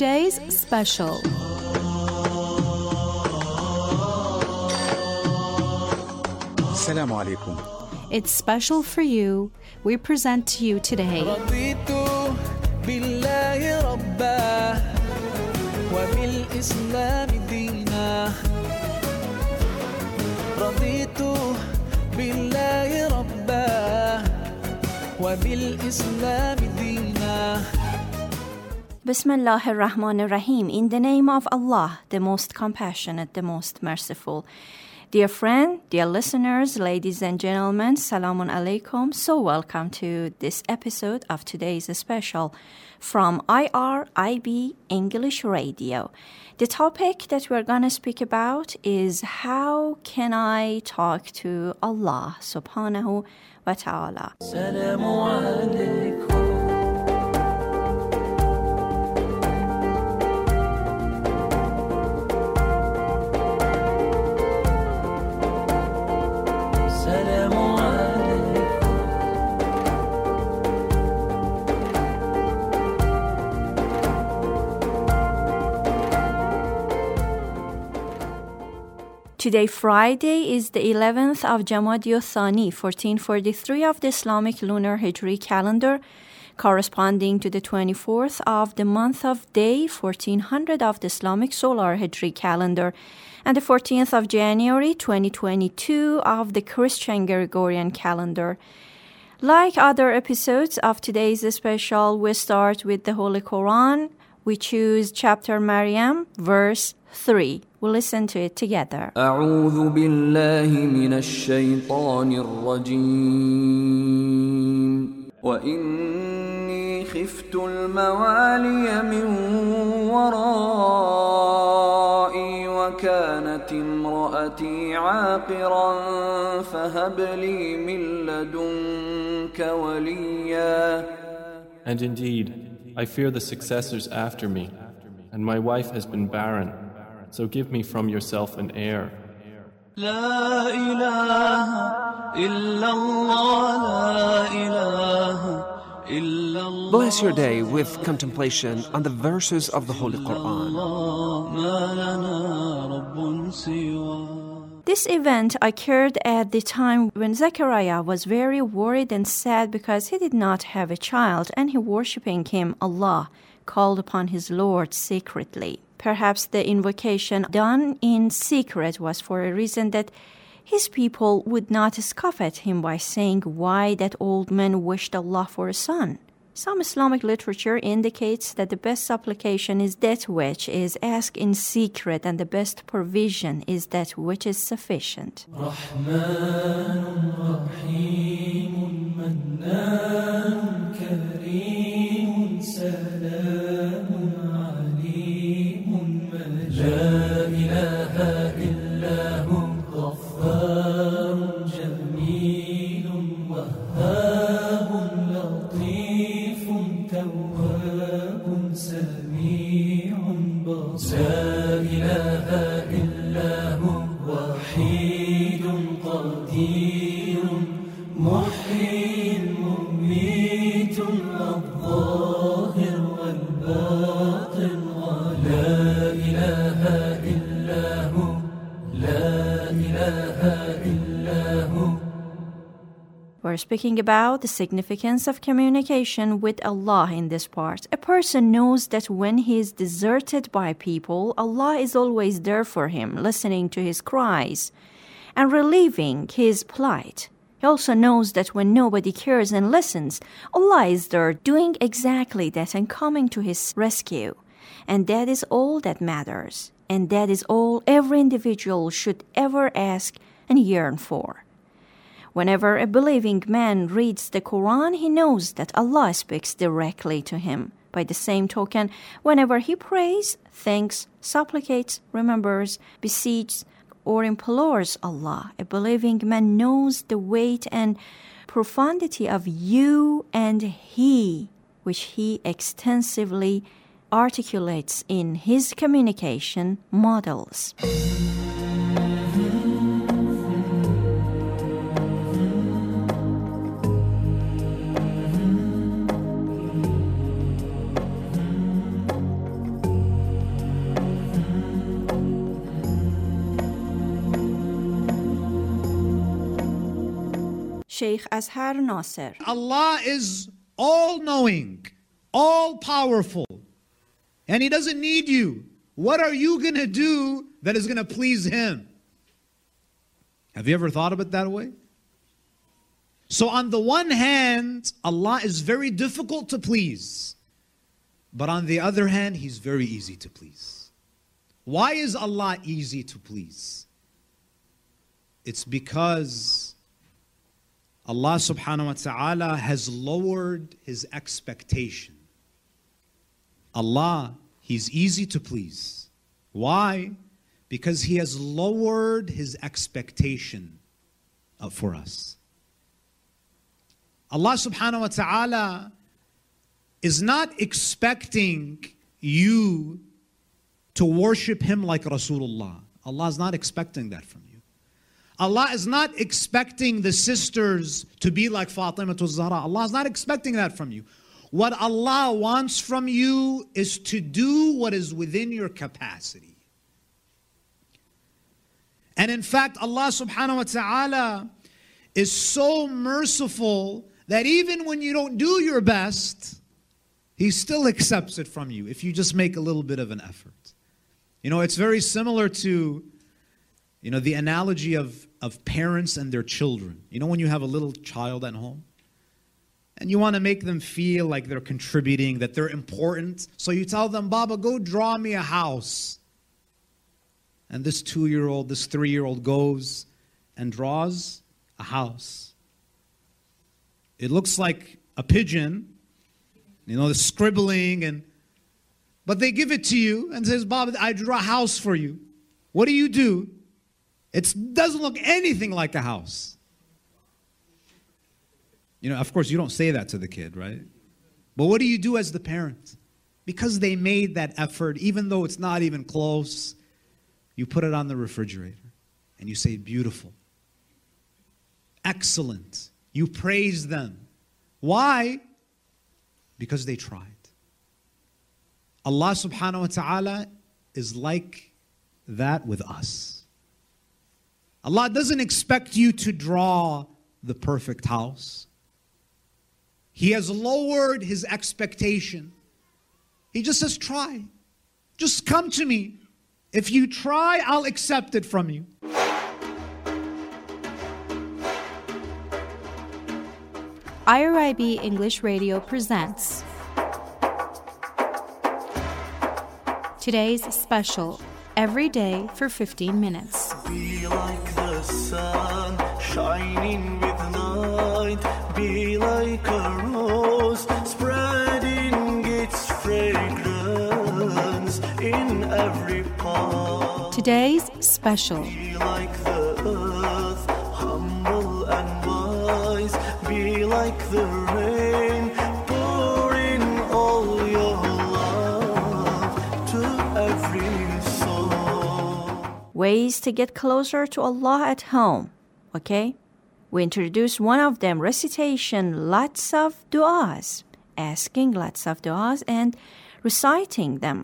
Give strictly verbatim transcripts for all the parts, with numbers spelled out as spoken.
today's special. Assalamu alaikum. It's special for you. We present to you today رضيت بالله ربا وبالإسلام دينا رضيت بالله ربا وبالإسلام دينا Bismillah ar-Rahman ar-Rahim. In the name of Allah, the most compassionate, the most merciful. Dear friend, dear listeners, ladies and gentlemen, Salamun Alaikum. So welcome to this episode of today's special from I R I B English Radio. The topic that we're going to speak about is how can I talk to Allah subhanahu wa ta'ala. Salamu alaikum. Today, Friday, is the eleventh of Jamadi Thani, fourteen forty-three of the Islamic lunar Hijri calendar, corresponding to the twenty-fourth of the month of Day, fourteen hundred of the Islamic solar Hijri calendar, and the fourteenth of January, twenty twenty-two of the Christian Gregorian calendar. Like other episodes of today's special, we start with the Holy Quran. We choose chapter Maryam, verse three. We'll listen to it together. أعوذ بالله من الشيطان الرجيم وإني خفت الموالي من ورائي وكانت امرأتي عاقرا فهب لي من لدنك وليا. And indeed, I fear the successors after me, and my wife has been barren. So give me from yourself an heir. لا إله إلا الله لا إله إلا الله. Bless your day with contemplation on the verses of the Holy Quran. ما لنا رب سواه. This event occurred at the time when Zechariah was very worried and sad because he did not have a child and he worshipping him, Allah, called upon his Lord secretly. Perhaps the invocation done in secret was for a reason that his people would not scoff at him by saying why that old man wished Allah for a son. Some Islamic literature indicates that the best supplication is that which is asked in secret, and the best provision is that which is sufficient. We're speaking about the significance of communication with Allah in this part. A person knows that when he is deserted by people, Allah is always there for him, listening to his cries and relieving his plight. He also knows that when nobody cares and listens, Allah is there doing exactly that and coming to his rescue. And that is all that matters. And that is all every individual should ever ask and yearn for. Whenever a believing man reads the Quran, he knows that Allah speaks directly to him. By the same token, whenever he prays, thanks, supplicates, remembers, beseeches, or implores Allah, a believing man knows the weight and profundity of you and he, which he extensively articulates in his communication models. Sheikh Azhar Nasser. Allah is all-knowing, all-powerful, and He doesn't need you. What are you going to do that is going to please Him? Have you ever thought of it that way? So on the one hand, Allah is very difficult to please. But on the other hand, He's very easy to please. Why is Allah easy to please? It's because Allah subhanahu wa ta'ala has lowered His expectation. Allah, He's easy to please. Why? Because He has lowered His expectation for us. Allah subhanahu wa ta'ala is not expecting you to worship Him like Rasulullah. Allah is not expecting that from you. Allah is not expecting the sisters to be like Fatima to Zahra. Allah is not expecting that from you. What Allah wants from you is to do what is within your capacity. And in fact, Allah subhanahu wa ta'ala is so merciful that even when you don't do your best, He still accepts it from you if you just make a little bit of an effort. You know, it's very similar to, you know, the analogy of, of parents and their children. You know, when you have a little child at home and you want to make them feel like they're contributing, that they're important. So you tell them, Baba, go draw me a house. And this two-year-old, this three-year-old goes and draws a house. It looks like a pigeon, you know, the scribbling, and but they give it to you and says, Baba, I draw a house for you. What do you do? It doesn't look anything like a house. You know, of course, you don't say that to the kid, right? But what do you do as the parent? Because they made that effort, even though it's not even close, you put it on the refrigerator and you say, beautiful, excellent. You praise them. Why? Because they tried. Allah subhanahu wa ta'ala is like that with us. Allah doesn't expect you to draw the perfect house. He has lowered His expectation. He just says, try. Just come to me. If you try, I'll accept it from you. I R I B English Radio presents today's special, Every Day for fifteen minutes. Be like the sun, shining with light. Be like a rose, spreading its fragrance in every part. Today's special. Be like the earth, humble and wise. Be like the rain, pouring all your love to every soul. Ways to get closer to Allah at home, okay? We introduce one of them, recitation, lots of du'as, asking lots of du'as and reciting them.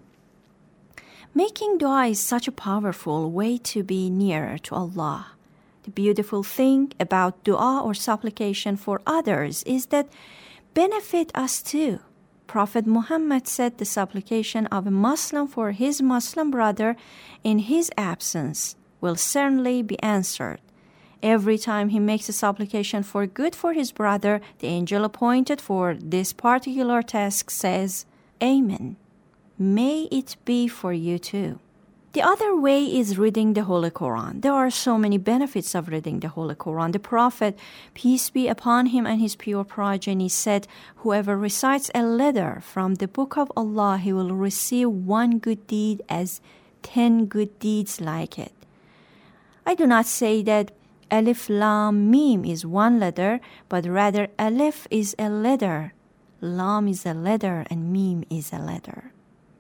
Making dua is such a powerful way to be nearer to Allah. The beautiful thing about dua or supplication for others is that benefit us too. Prophet Muhammad said the supplication of a Muslim for his Muslim brother in his absence will certainly be answered. Every time he makes a supplication for good for his brother, the angel appointed for this particular task says, Amen. May it be for you too. The other way is reading the Holy Quran. There are so many benefits of reading the Holy Quran. The Prophet, peace be upon him and his pure progeny, said, whoever recites a letter from the book of Allah, he will receive one good deed as ten good deeds like it. I do not say that Alif Lam Mim is one letter, but rather Alif is a letter, Lam is a letter, and Mim is a letter.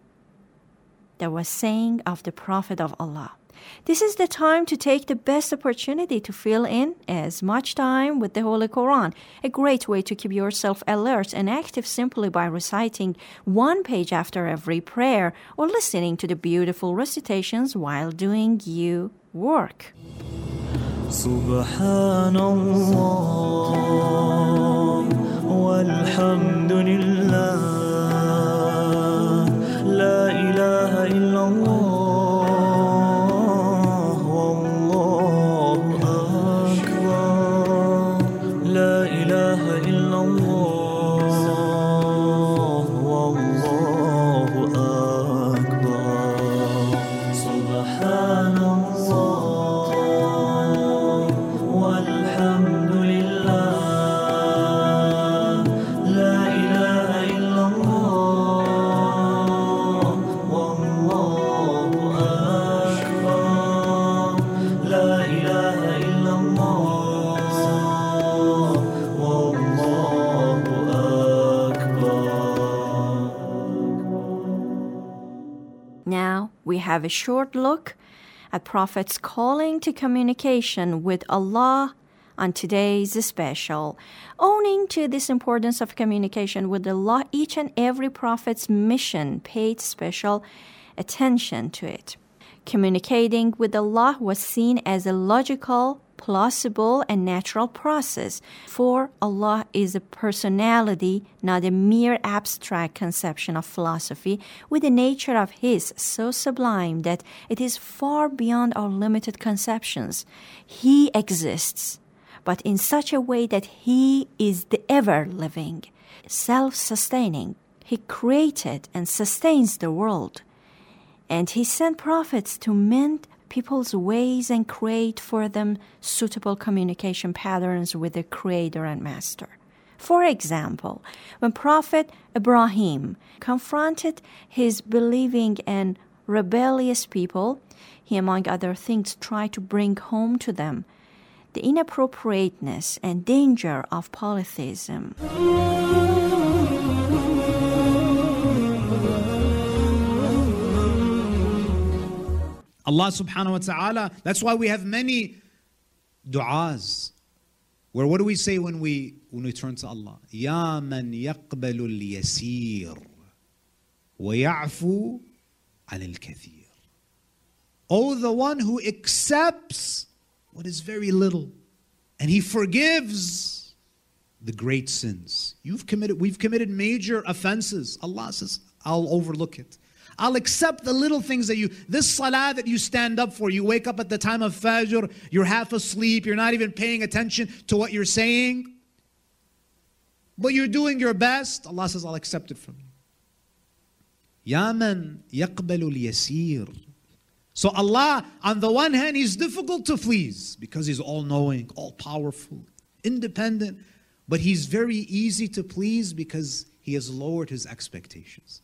That was saying of the Prophet of Allah. This is the time to take the best opportunity to fill in as much time with the Holy Quran. A great way to keep yourself alert and active simply by reciting one page after every prayer or listening to the beautiful recitations while doing your work. سبحان الله والحمد لله لا إله إلا الله والله أكبر لا إله إلا الله والله أكبر سبحان الله والحمد لله لا إله إلا الله والله أكبر لا إله إلا الله والله أكبر. Now we have a short look at Prophet's calling to communication with Allah on today's special. Owing to this importance of communication with Allah, each and every Prophet's mission paid special attention to it. Communicating with Allah was seen as a logical, plausible, and natural process, for Allah is a personality, not a mere abstract conception of philosophy, with a nature of His so sublime that it is far beyond our limited conceptions. He exists, but in such a way that He is the ever-living, self-sustaining. He created and sustains the world. And He sent prophets to mend people's ways and create for them suitable communication patterns with their Creator and Master. For example, when Prophet Ibrahim confronted his believing and rebellious people, he, among other things, tried to bring home to them the inappropriateness and danger of polytheism. Allah subhanahu wa ta'ala, that's why we have many du'as. Where what do we say when we when we turn to Allah? Ya man yaqbalu al-yasir wa ya'fu 'an al-kathir. Oh, the one who accepts what is very little and He forgives the great sins. You've committed, we've committed major offenses. Allah says, I'll overlook it. I'll accept the little things that you, this salah that you stand up for, you wake up at the time of Fajr, you're half asleep, you're not even paying attention to what you're saying, but you're doing your best. Allah says, I'll accept it from you. Ya man yaqbalu al-yasir. So Allah, on the one hand, He's difficult to please because He's all-knowing, all-powerful, independent, but He's very easy to please because He has lowered His expectations.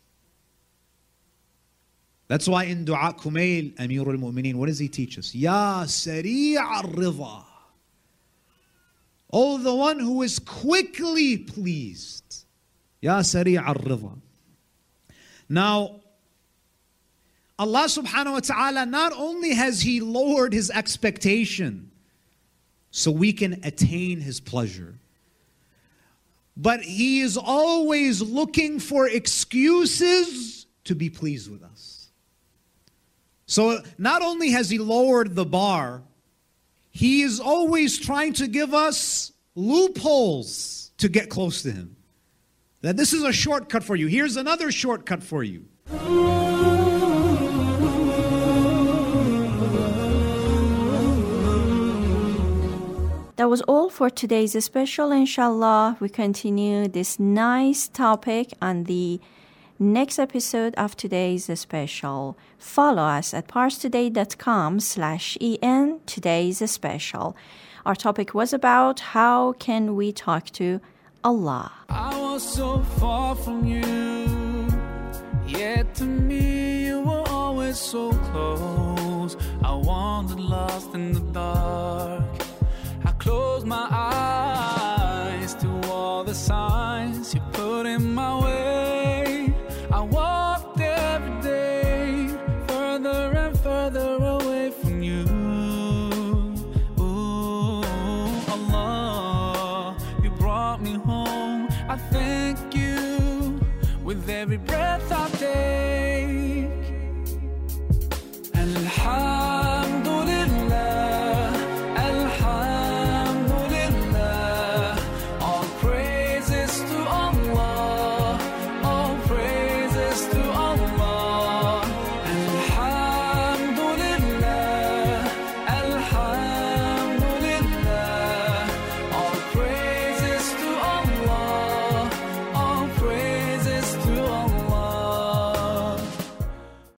That's why in Dua Kumail, Amirul Mu'mineen, what does he teach us? Ya Sari' al-Ridha. Oh, the one who is quickly pleased. Ya Sari' al-Ridha. Now, Allah subhanahu wa ta'ala, not only has He lowered His expectation so we can attain His pleasure, but He is always looking for excuses to be pleased with us. So not only has He lowered the bar, He is always trying to give us loopholes to get close to Him. That this is a shortcut for you. Here's another shortcut for you. That was all for today's special. Inshallah, we continue this nice topic on the next episode of today's special. Follow us at parstoday.com slash en today's special. Our topic was about how can we talk to Allah. I was so far from you, yet to me you were always so close. I wandered lost in the dark. I closed my eyes to all the signs you put in my way. I walked every day further and further away from you. Ooh, Allah, you brought me home. I thank you with every breath I take.